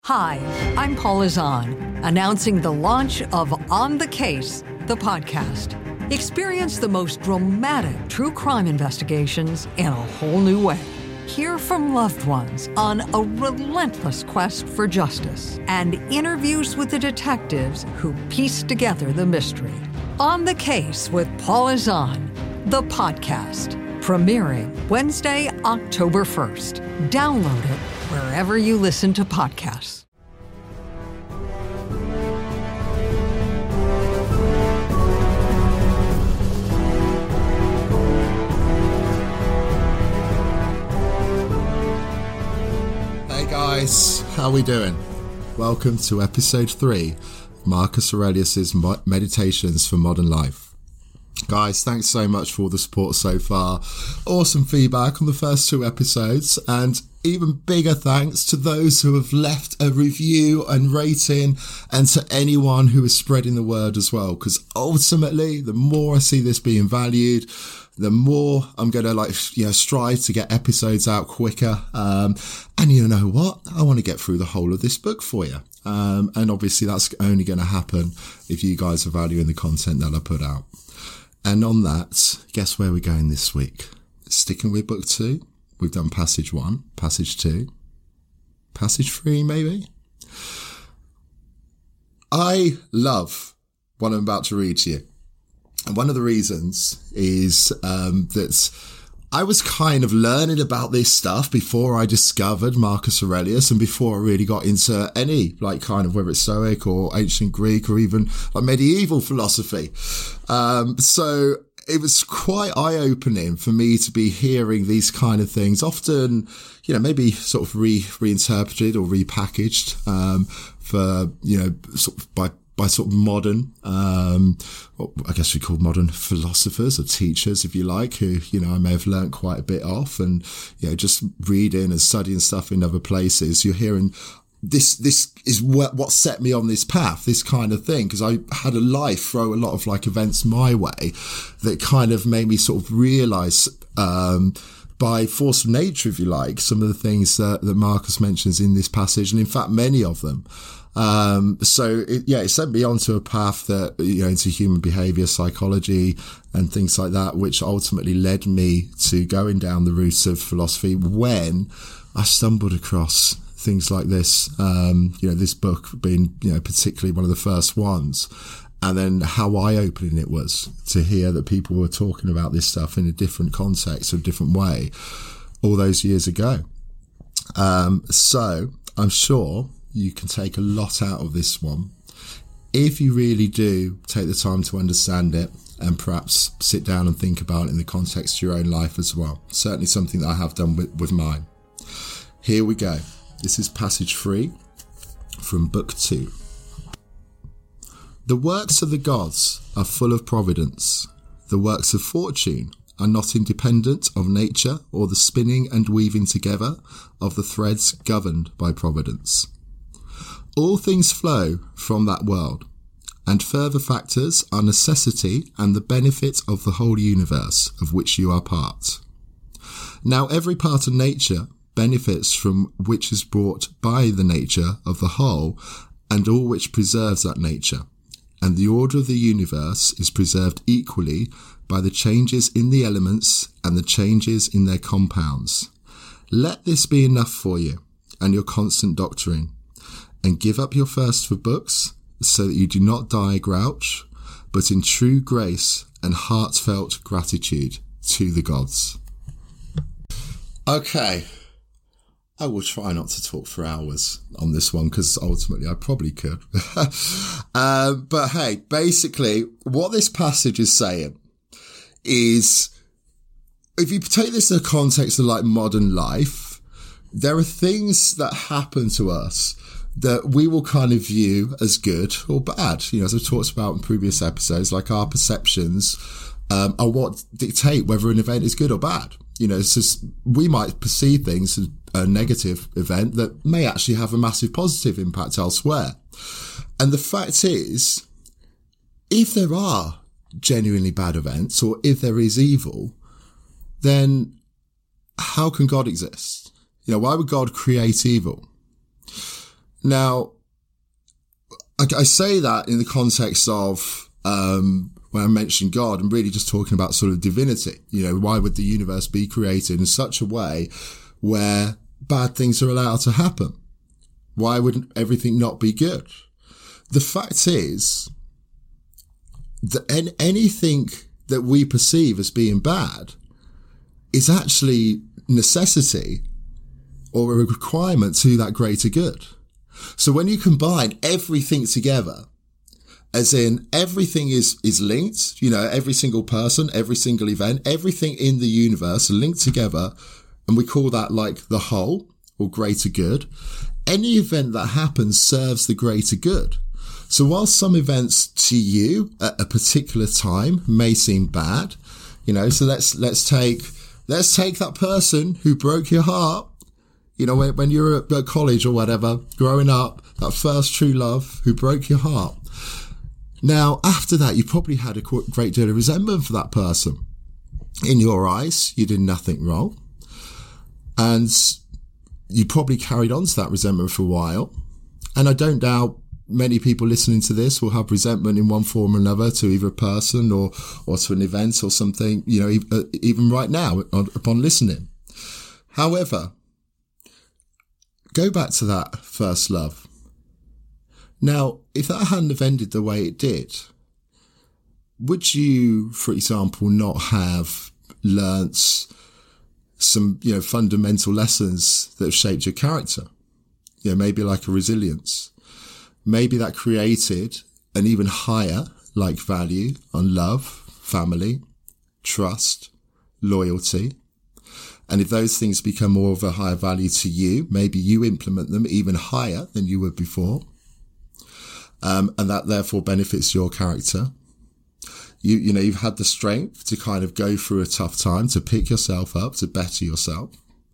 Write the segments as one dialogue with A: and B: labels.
A: Hi, I'm Paula Zahn, announcing the launch of On the Case, the podcast. Experience the most dramatic true crime investigations in a whole new way. Hear from loved ones on a relentless quest for justice and interviews with the detectives who piece together the mystery. On the Case with Paula Zahn, the podcast, premiering Wednesday, October 1st. Download it wherever you listen to podcasts.
B: Hey guys, how are we doing? Welcome to episode 3 of Marcus Aurelius's Meditations for Modern Life. Guys, thanks so much for all the support so far. Awesome feedback on the first 2 episodes, and even bigger thanks to those who have left a review and rating, and to anyone who is spreading the word as well, because ultimately the more I see this being valued, the more I'm going to strive to get episodes out quicker. And you know what? I want to get through the whole of this book for you. And obviously that's only going to happen if you guys are valuing the content that I put out. And on that, guess where we're going this week? Sticking with book 2. We've done passage 1, passage 2, passage 3 maybe. I love what I'm about to read to you. And one of the reasons is that I was kind of learning about this stuff before I discovered Marcus Aurelius and before I really got into any, whether it's Stoic or ancient Greek or even medieval philosophy. So it was quite eye-opening for me to be hearing these kind of things, often, maybe sort of reinterpreted or repackaged, by sort of modern, I guess we call modern philosophers or teachers, if you like, who, I may have learnt quite a bit off, and, just reading and studying stuff in other places, you're hearing this is what set me on this path, this kind of thing, because I had a life throw a lot of events my way that kind of made me sort of realise, by force of nature, if you like, some of the things that Marcus mentions in this passage, and in fact, many of them. It sent me onto a path that, into human behaviour, psychology and things like that, which ultimately led me to going down the route of philosophy when I stumbled across things like this, this book being, particularly one of the first ones. And then how eye-opening it was to hear that people were talking about this stuff in a different context, a different way, all those years ago. So I'm sure you can take a lot out of this one if you really do take the time to understand it and perhaps sit down and think about it in the context of your own life as well. Certainly something that I have done with mine. Here we go. This is passage 3 from book 2. The works of the gods are full of providence. The works of fortune are not independent of nature or the spinning and weaving together of the threads governed by providence. All things flow from that world, and further factors are necessity and the benefit of the whole universe of which you are part. Now every part of nature benefits from which is brought by the nature of the whole, and all which preserves that nature. And the order of the universe is preserved equally by the changes in the elements and the changes in their compounds. Let this be enough for you and your constant doctoring, and give up your thirst for books so that you do not die a grouch, but in true grace and heartfelt gratitude to the gods. Okay. I will try not to talk for hours on this one because ultimately I probably could. But hey, basically what this passage is saying is, if you take this in the context of modern life, there are things that happen to us that we will kind of view as good or bad. As I've talked about in previous episodes, our perceptions are what dictate whether an event is good or bad. It's just, we might perceive things as a negative event that may actually have a massive positive impact elsewhere. And the fact is, if there are genuinely bad events, or if there is evil, then how can God exist? Why would God create evil? Now, I say that in the context of when I mentioned God, I'm really just talking about sort of divinity. Why would the universe be created in such a way where bad things are allowed to happen? Why wouldn't everything not be good? The fact is that anything that we perceive as being bad is actually necessity or a requirement to that greater good. So when you combine everything together, as in everything is linked, every single person, every single event, everything in the universe linked together, and we call that like the whole or greater good. Any event that happens serves the greater good. So while some events to you at a particular time may seem bad, so let's take that person who broke your heart, when you were at college or whatever, growing up, that first true love who broke your heart. Now, after that, you probably had a great deal of resentment for that person. In your eyes, you did nothing wrong. And you probably carried on to that resentment for a while. And I don't doubt many people listening to this will have resentment in one form or another to either a person or to an event or something, even right now upon listening. However, go back to that first love. Now, if that hadn't have ended the way it did, would you, for example, not have learnt some, fundamental lessons that have shaped your character? Maybe like a resilience. Maybe that created an even higher like value on love, family, trust, loyalty. And if those things become more of a higher value to you, maybe you implement them even higher than you would before. And that therefore benefits your character. You've had the strength to kind of go through a tough time, to pick yourself up, to better yourself.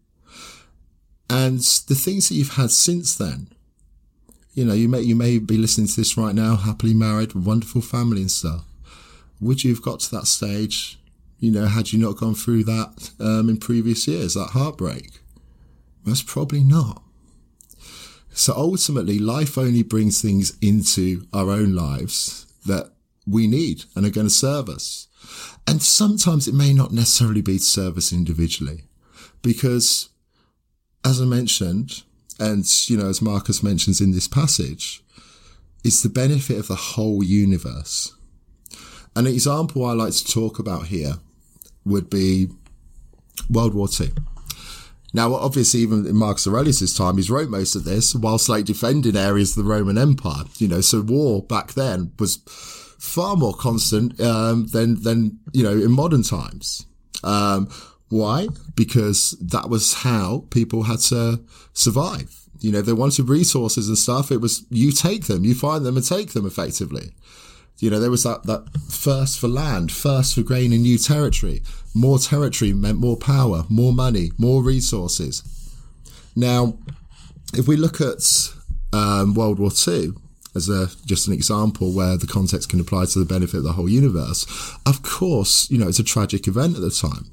B: And the things that you've had since then, you may be listening to this right now, happily married, with wonderful family and stuff. Would you have got to that stage, had you not gone through that in previous years, that heartbreak? Most probably not. So ultimately, life only brings things into our own lives that we need and are going to serve us. And sometimes it may not necessarily be to serve us individually, because as I mentioned, and, as Marcus mentions in this passage, it's the benefit of the whole universe. An example I like to talk about here would be World War II. Now, obviously, even in Marcus Aurelius' time, he's wrote most of this whilst defending areas of the Roman Empire. So war back then was far more constant than in modern times. Why? Because that was how people had to survive. They wanted resources and stuff. It was you take them, you find them and take them effectively. There was that thirst for land, thirst for grain in new territory. More territory meant more power, more money, more resources. Now, if we look at World War II as just an example where the context can apply to the benefit of the whole universe, of course, it's a tragic event at the time.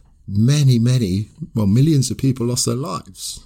B: Millions of people lost their lives.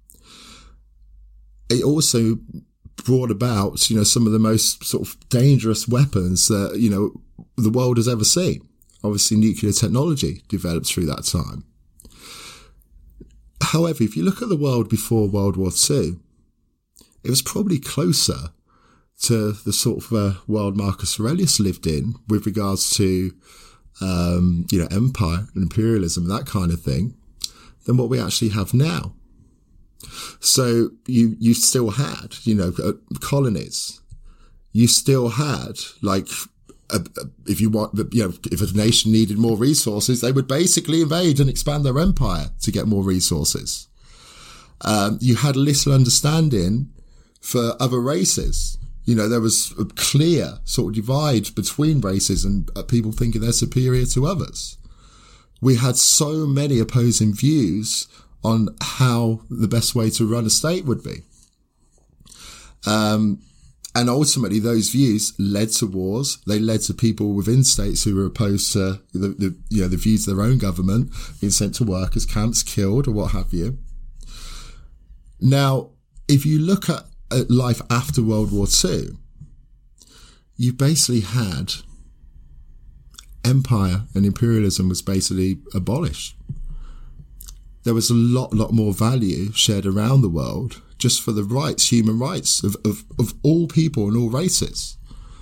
B: It also brought about, some of the most sort of dangerous weapons that, the world has ever seen. Obviously, nuclear technology developed through that time. However, if you look at the world before World War II, it was probably closer to the sort of world Marcus Aurelius lived in with regards to, empire and imperialism and that kind of thing than what we actually have now. So you still had, colonies. You still had if you want, if a nation needed more resources, they would basically invade and expand their empire to get more resources. You had little understanding for other races. There was a clear sort of divide between races and people thinking they're superior to others. We had so many opposing views on how the best way to run a state would be. And ultimately those views led to wars. They led to people within states who were opposed to the views of their own government, being sent to workers' camps, killed or what have you. Now, if you look at at life after World War II, you basically had empire and imperialism was basically abolished. There was a lot more value shared around the world just for the rights, human rights of all people and all races.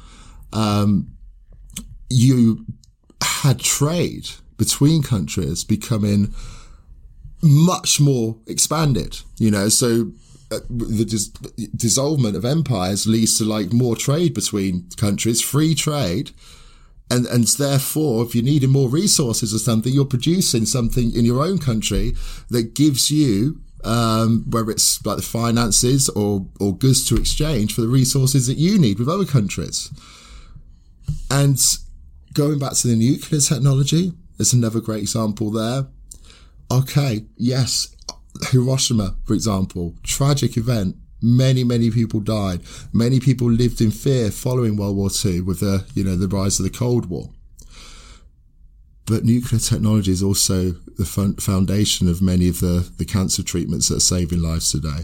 B: You had trade between countries becoming much more expanded, so the dissolvement of empires leads to like more trade between countries, free trade. And therefore, if you're needing more resources or something, you're producing something in your own country that gives you, whether it's like the finances or goods to exchange for the resources that you need with other countries. And going back to the nuclear technology, there's another great example there. Okay, yes, Hiroshima, for example, tragic event. Many people died. Many people lived in fear following World War II with the rise of the Cold War. But nuclear technology is also the foundation of many of the cancer treatments that are saving lives today.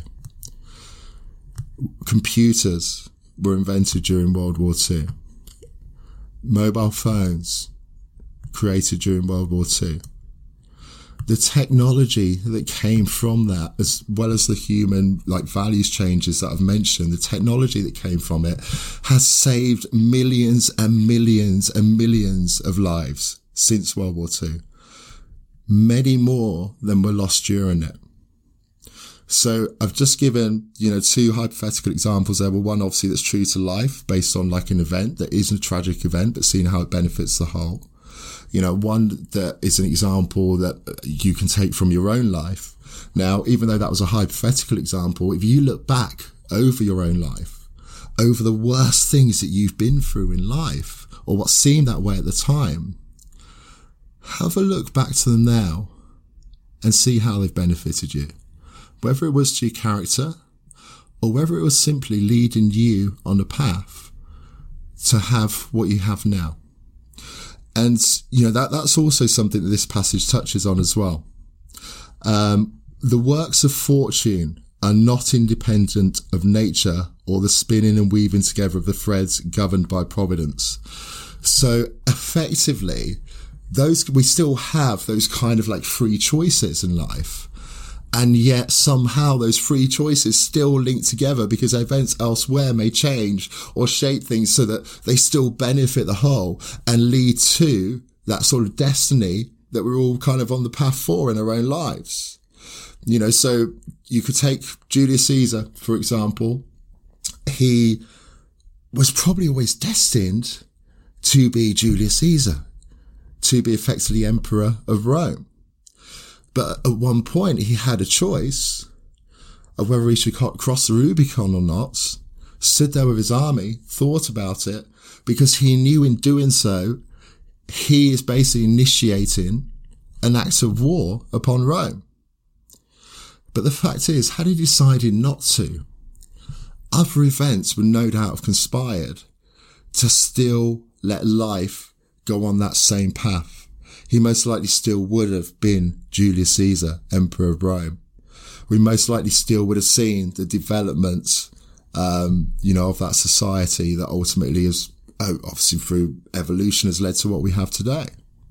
B: Computers were invented during World War II. Mobile phones created during World War II. The technology that came from that, as well as the human values changes that I've mentioned, the technology that came from it has saved millions and millions and millions of lives since World War II. Many more than were lost during it. So I've just given, two hypothetical examples there. Well, one obviously that's true to life based on an event that isn't a tragic event, but seeing how it benefits the whole. One that is an example that you can take from your own life. Now, even though that was a hypothetical example, if you look back over your own life, over the worst things that you've been through in life, or what seemed that way at the time, have a look back to them now and see how they've benefited you. Whether it was to your character, or whether it was simply leading you on a path to have what you have now. And, that's also something that this passage touches on as well. The works of fortune are not independent of nature or the spinning and weaving together of the threads governed by providence. So effectively, we still have those kind of free choices in life. And yet somehow those free choices still link together because events elsewhere may change or shape things so that they still benefit the whole and lead to that sort of destiny that we're all kind of on the path for in our own lives. So you could take Julius Caesar, for example. He was probably always destined to be Julius Caesar, to be effectively emperor of Rome. But at one point, he had a choice of whether he should cross the Rubicon or not, stood there with his army, thought about it, because he knew in doing so, he is basically initiating an act of war upon Rome. But the fact is, had he decided not to, other events would no doubt have conspired to still let life go on that same path. He most likely still would have been Julius Caesar, Emperor of Rome. We most likely still would have seen the development, of that society that ultimately is, obviously through evolution, has led to what we have today.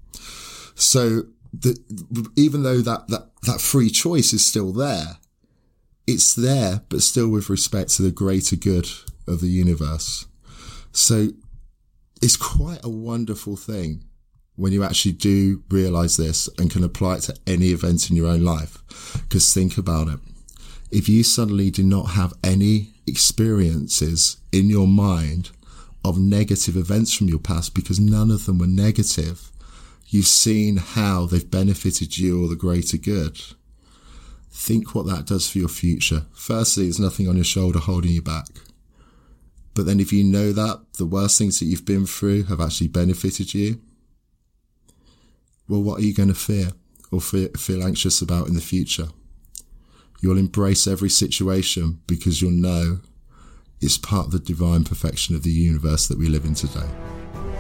B: So even though that free choice is still there, it's there, but still with respect to the greater good of the universe. So it's quite a wonderful thing when you actually do realize this and can apply it to any event in your own life. Because think about it. If you suddenly do not have any experiences in your mind of negative events from your past, because none of them were negative, you've seen how they've benefited you or the greater good. Think what that does for your future. Firstly, there's nothing on your shoulder holding you back. But then if you know that the worst things that you've been through have actually benefited you, well, what are you going to fear or feel anxious about in the future? You'll embrace every situation because you'll know it's part of the divine perfection of the universe that we live in today.